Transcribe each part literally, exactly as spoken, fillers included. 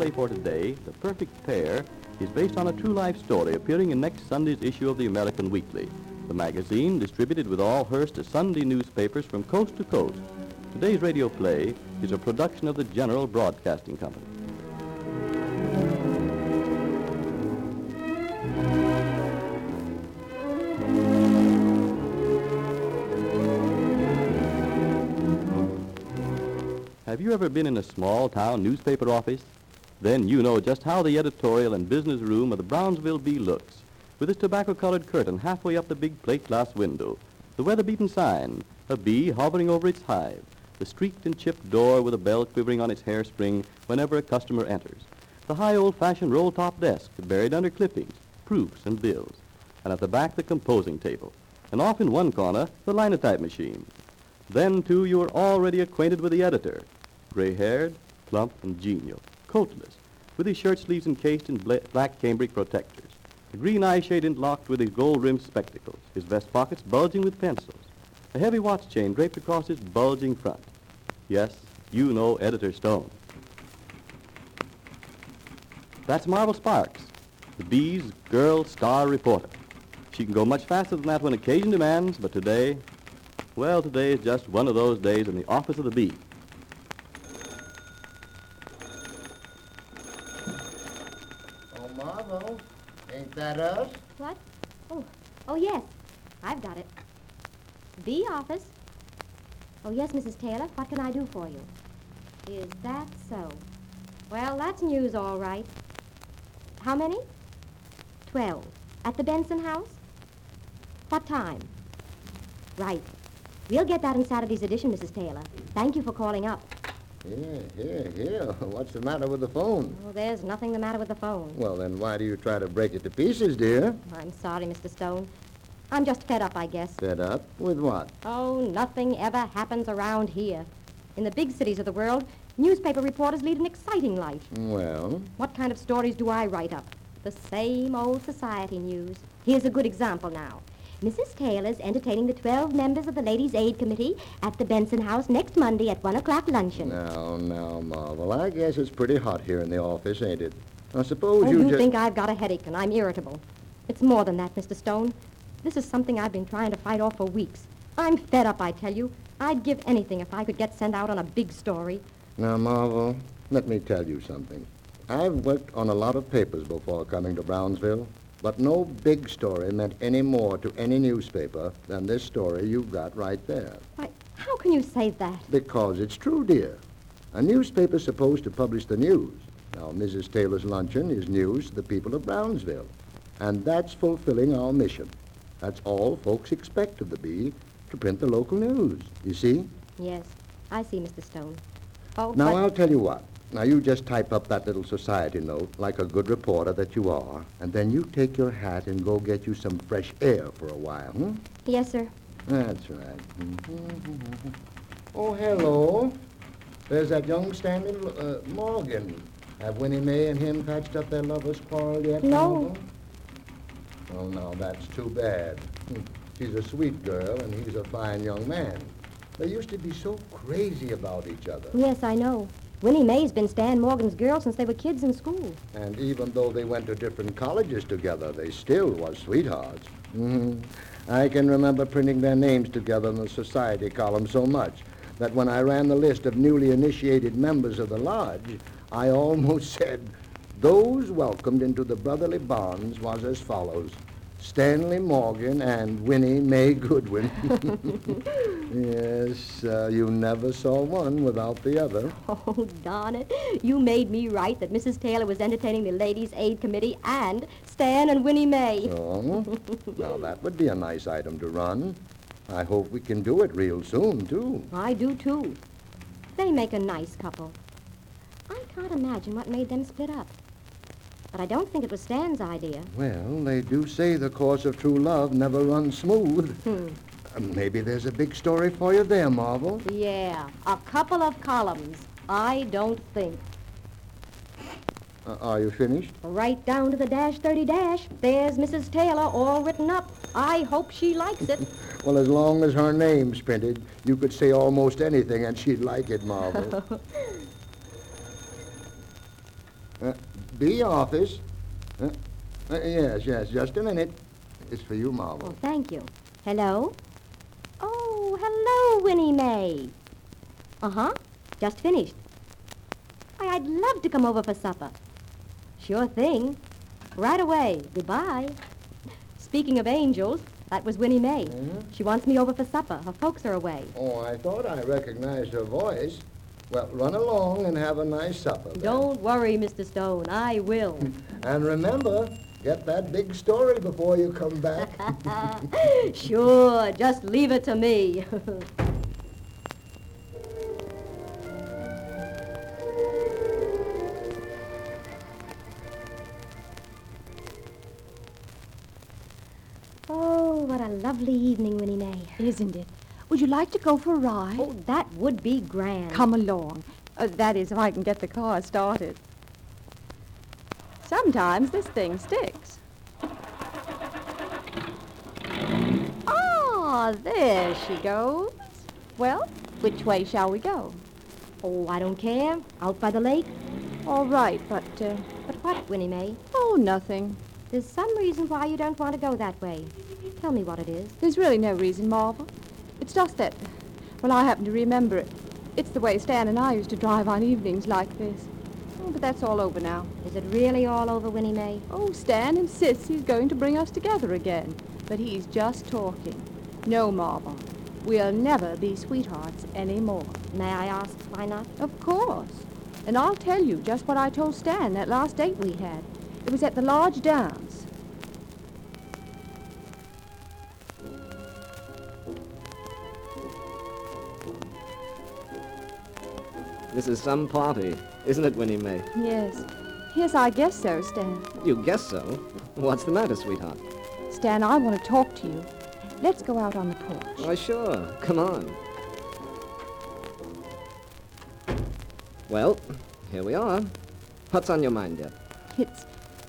screenplay for today, The Perfect Pair, is based on a true life story appearing in next Sunday's issue of the American Weekly, the magazine distributed with all Hearst Sunday newspapers from coast to coast. Today's radio play is a production of the General Broadcasting Company. Have you ever been in a small-town newspaper office? Then you know just how the editorial and business room of the Brownsville Bee looks, with its tobacco-colored curtain halfway up the big plate-glass window, the weather-beaten sign, a bee hovering over its hive, the streaked and chipped door with a bell quivering on its hairspring whenever a customer enters, the high old-fashioned roll-top desk buried under clippings, proofs, and bills, and at the back the composing table, and off in one corner the linotype machine. Then, too, you are already acquainted with the editor, gray-haired, plump, and genial, coatless, with his shirt sleeves encased in bla- black cambric protectors, a green eye shade interlocked with his gold-rimmed spectacles, his vest pockets bulging with pencils, a heavy watch chain draped across his bulging front. Yes, you know Editor Stone. That's Marvel Sparks, the Bee's girl star reporter. She can go much faster than that when occasion demands, but today, well, today is just one of those days in the office of the Bee. Marvel, ain't that us? What? Oh, oh yes, I've got it. The office. Oh yes, Missus Taylor, what can I do for you? Is that so? Well, that's news, all right. How many? Twelve. At the Benson house? What time? Right. We'll get that in Saturday's edition, Missus Taylor. Thank you for calling up. Here, here, here. What's the matter with the phone? Oh, there's nothing the matter with the phone. Well, then why do you try to break it to pieces, dear? I'm sorry, Mister Stone. I'm just fed up, I guess. Fed up? With what? Oh, nothing ever happens around here. In the big cities of the world, newspaper reporters lead an exciting life. Well? What kind of stories do I write up? The same old society news. Here's a good example now. Missus Taylor's entertaining the twelve members of the Ladies' Aid Committee at the Benson House next Monday at one o'clock luncheon. Now, now, Marvel, I guess it's pretty hot here in the office, ain't it? I suppose oh, you you just... think I've got a headache and I'm irritable. It's more than that, Mister Stone. This is something I've been trying to fight off for weeks. I'm fed up, I tell you. I'd give anything if I could get sent out on a big story. Now, Marvel, let me tell you something. I've worked on a lot of papers before coming to Brownsville. But no big story meant any more to any newspaper than this story you've got right there. Why, how can you say that? Because it's true, dear. A newspaper's supposed to publish the news. Now, Missus Taylor's luncheon is news to the people of Brownsville. And that's fulfilling our mission. That's all folks expect of the Bee, to print the local news. You see? Yes, I see, Mister Stone. Oh, Now, but... I'll tell you what. Now, you just type up that little society note like a good reporter that you are, and then you take your hat and go get you some fresh air for a while, hmm? Yes, sir. That's right. Mm-hmm. Oh, hello. There's that young Stanley uh, Morgan. Have Winnie Mae and him patched up their lovers' quarrel yet? No. Marvel? Oh, no, that's too bad. She's a sweet girl, and he's a fine young man. They used to be so crazy about each other. Yes, I know. Winnie Mae's been Stan Morgan's girl since they were kids in school. And even though they went to different colleges together, they still was sweethearts. Mm-hmm. I can remember printing their names together in the society column so much that when I ran the list of newly initiated members of the lodge, I almost said, those welcomed into the brotherly bonds was as follows. Stanley Morgan and Winnie Mae Goodwin. Yes, uh, you never saw one without the other. Oh, darn it. You made me write that Missus Taylor was entertaining the Ladies' Aid Committee and Stan and Winnie Mae. Oh, now that would be a nice item to run. I hope we can do it real soon, too. I do, too. They make a nice couple. I can't imagine what made them split up. But I don't think it was Stan's idea. Well, they do say the course of true love never runs smooth. Hmm. Uh, maybe there's a big story for you there, Marvel. Yeah, a couple of columns. I don't think. Uh, are you finished? Right down to the dash thirty dash. There's Missus Taylor all written up. I hope she likes it. Well, as long as her name's printed, you could say almost anything and she'd like it, Marvel. Uh, the office. Uh, uh, yes, yes, just a minute. It's for you, Marvel. Oh, thank you. Hello? Oh, hello, Winnie Mae. Uh-huh. Just finished. Why, I'd love to come over for supper. Sure thing. Right away. Goodbye. Speaking of angels, that was Winnie Mae. Mm-hmm. She wants me over for supper. Her folks are away. Oh, I thought I recognized her voice. Well, run along and have a nice supper. then. Don't worry, Mister Stone. I will. And remember, get that big story before you come back. Sure. Just leave it to me. Oh, what a lovely evening, Winnie Mae. Isn't it? Would you like to go for a ride? Oh, that would be grand. Come along. Uh, that is, if I can get the car started. Sometimes this thing sticks. Ah, there she goes. Well, which way shall we go? Oh, I don't care. Out by the lake? All right, but, uh, But what, Winnie Mae? oh, nothing. There's some reason why you don't want to go that way. Tell me what it is. There's really no reason, Marvel. It's just that, well, I happen to remember it. It's the way Stan and I used to drive on evenings like this. Oh, but that's all over now. Is it really all over, Winnie Mae? Oh, Stan insists he's going to bring us together again. But he's just talking. No, Marvel. We'll never be sweethearts anymore. May I ask why not? Of course. And I'll tell you just what I told Stan that last date we had. It was at the lodge dance. This is some party, isn't it, Winnie Mae? Yes. Yes, I guess so, Stan. You guess so? What's the matter, sweetheart? Stan, I want to talk to you. Let's go out on the porch. Why, sure. Come on. Well, here we are. What's on your mind, dear? It's...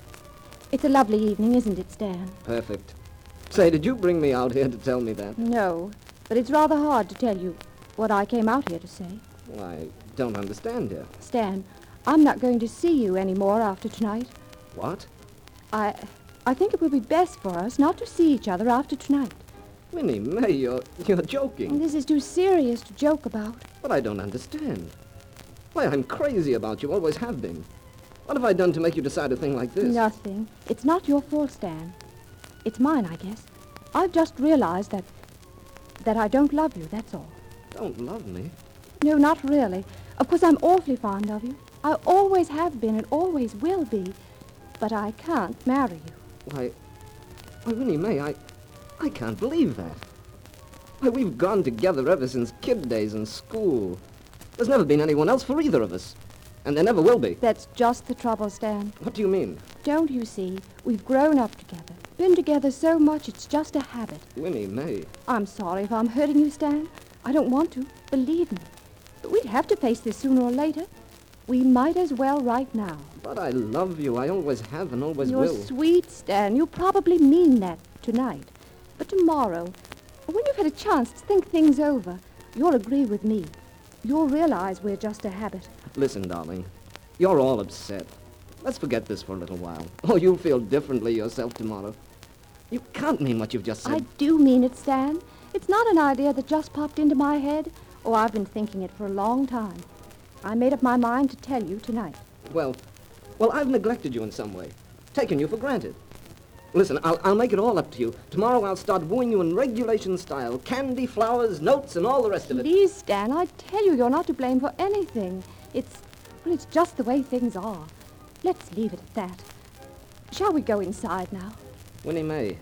It's a lovely evening, isn't it, Stan? Perfect. Say, did you bring me out here to tell me that? No, but it's rather hard to tell you what I came out here to say. Well, I don't understand, dear. Stan, I'm not going to see you anymore after tonight. What? I... I think it would be best for us not to see each other after tonight. Winnie Mae, you're, you're And joking. this is too serious to joke about. But I don't understand. Why, I'm crazy about you, always have been. What have I done to make you decide a thing like this? Nothing. It's not your fault, Stan. It's mine, I guess. I've just realized that... that I don't love you, that's all. Don't love me? No, not really. Of course, I'm awfully fond of you. I always have been and always will be. But I can't marry you. Why, why, Winnie Mae, I, I can't believe that. Why, we've gone together ever since kid days in school. There's never been anyone else for either of us. And there never will be. That's just the trouble, Stan. What do you mean? Don't you see? We've grown up together. Been together so much, it's just a habit. Winnie Mae. I'm sorry if I'm hurting you, Stan. I don't want to. Believe me. But we'd have to face this sooner or later. We might as well right now. But I love you. I always have and always You're will. sweet, Stan. You probably mean that tonight. But tomorrow, when you've had a chance to think things over, you'll agree with me. You'll realize we're just a habit. Listen, darling. You're all upset. Let's forget this for a little while. Oh, you'll feel differently yourself tomorrow. You can't mean what you've just said. I do mean it, Stan. It's not an idea that just popped into my head. Oh, I've been thinking it for a long time. I made up my mind to tell you tonight. Well, well, I've neglected you in some way. Taken you for granted. Listen, I'll, I'll make it all up to you. Tomorrow I'll start wooing you in regulation style. Candy, flowers, notes, and all the rest of it. Please, Stan, I tell you, you're not to blame for anything. It's, well, it's just the way things are. Let's leave it at that. Shall we go inside now? Winnie Mae,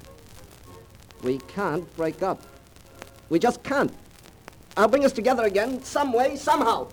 we can't break up. We just can't. I'll bring us together again, some way, somehow.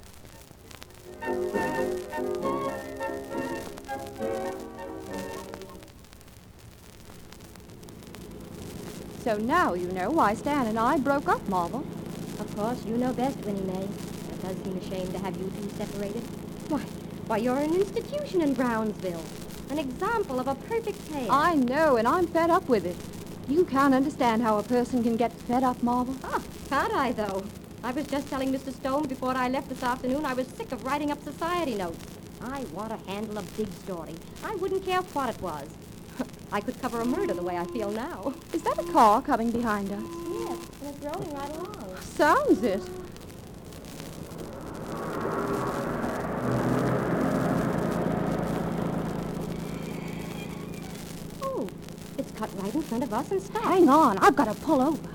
So now you know why Stan and I broke up, Marvel. Of course, you know best, Winnie Mae. It does seem a shame to have you two separated. Why, why, you're an institution in Brownsville. An example of a perfect pair. I know, and I'm fed up with it. You can't understand how a person can get fed up, Marvel. Ah, can't I, though? I was just telling Mister Stone before I left this afternoon I was sick of writing up society notes. I want to handle a big story. I wouldn't care what it was. I could cover a murder the way I feel now. Is that a car coming behind us? Yes, and it's rolling right along. Sounds it. Oh, it's cut right in front of us and stopped. Hang on, I've got to pull over.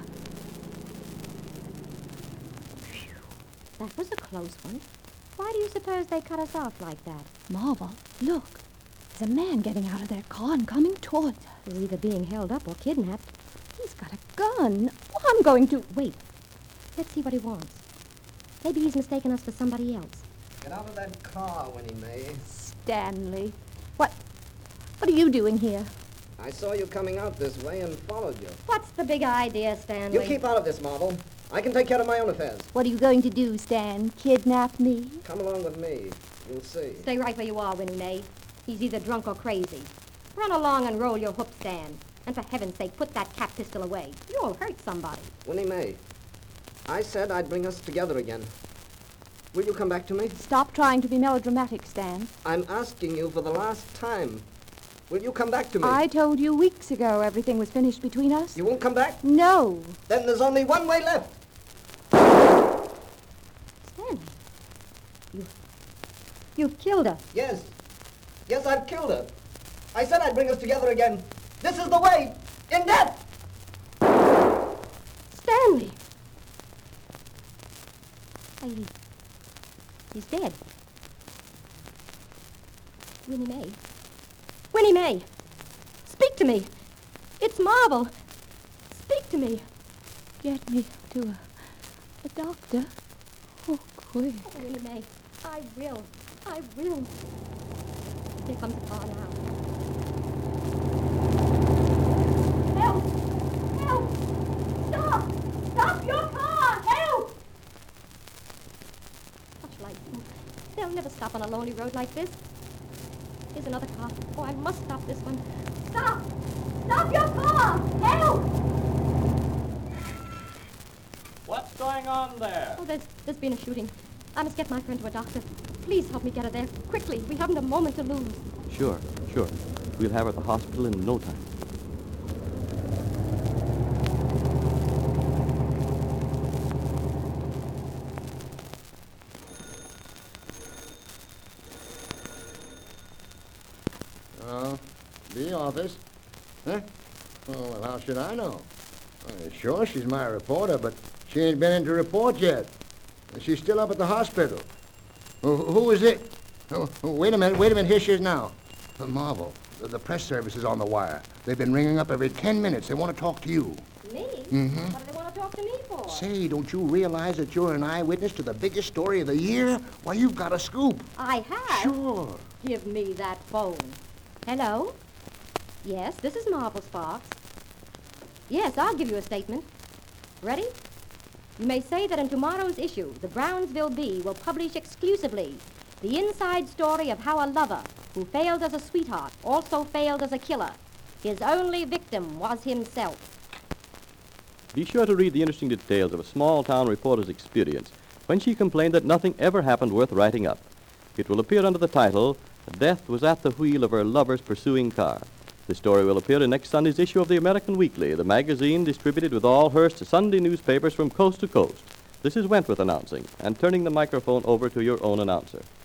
That was a close one. Why do you suppose they cut us off like that? Marvel, look. There's a man getting out of their car and coming towards us. He's either being held up or kidnapped. He's got a gun. Oh, I'm going to... Wait. Let's see what he wants. Maybe he's mistaken us for somebody else. Get out of that car, Winnie May. Stanley. What... What are you doing here? I saw you coming out this way and followed you. What's the big idea, Stanley? You keep out of this, Marvel. I can take care of my own affairs. What are you going to do, Stan? Kidnap me? Come along with me. You'll see. Stay right where you are, Winnie May. He's either drunk or crazy. Run along and roll your hoop, Stan. And for heaven's sake, put that cap pistol away. You'll hurt somebody. Winnie May, I said I'd bring us together again. Will you come back to me? Stop trying to be melodramatic, Stan. I'm asking you for the last time. Will you come back to me? I told you weeks ago everything was finished between us. You won't come back? No. Then there's only one way left. Stanley, you... You killed her. Yes. Yes, I've killed her. I said I'd bring us together again. This is the way. In death. Stanley! Why, he... He's dead. Winnie May. Winnie May! Speak to me! It's Marvel! Speak to me! Get me to a, a doctor. Oh, quick. Oh, Winnie May, I will. I will. Here comes the car now. Help! Help! Stop! Stop your car! Help! Such light. They'll never stop on a lonely road like this. Here's another car. Oh, I must stop this one. Stop! Stop your car! Help! What's going on there? Oh, there's, there's been a shooting. I must get my friend to a doctor. Please help me get her there. Quickly. We haven't a moment to lose. Sure, sure. We'll have her at the hospital in no time. Oh, the office? Huh? Oh, well, how should I know? Uh, sure, she's my reporter, but she ain't been in to report yet. She's still up at the hospital. Who, who is it? Oh, oh, wait a minute, wait a minute. Here she is now. Uh, Marvel, the, the press service is on the wire. They've been ringing up every ten minutes. They want to talk to you. Me? Mm-hmm. What do they want to talk to me for? Say, don't you realize that you're an eyewitness to the biggest story of the year? Why, you've got a scoop. I have? Sure. Give me that phone. Hello? Yes, this is Marvel Sparks. Yes, I'll give you a statement. Ready? You may say that in tomorrow's issue, the Brownsville Bee will publish exclusively the inside story of how a lover who failed as a sweetheart also failed as a killer. His only victim was himself. Be sure to read the interesting details of a small-town reporter's experience when she complained that nothing ever happened worth writing up. It will appear under the title, Death Was at the Wheel of Her Lover's Pursuing Car. The story will appear in next Sunday's issue of the American Weekly, the magazine distributed with all Hearst Sunday newspapers from coast to coast. This is Wentworth announcing and turning the microphone over to your own announcer.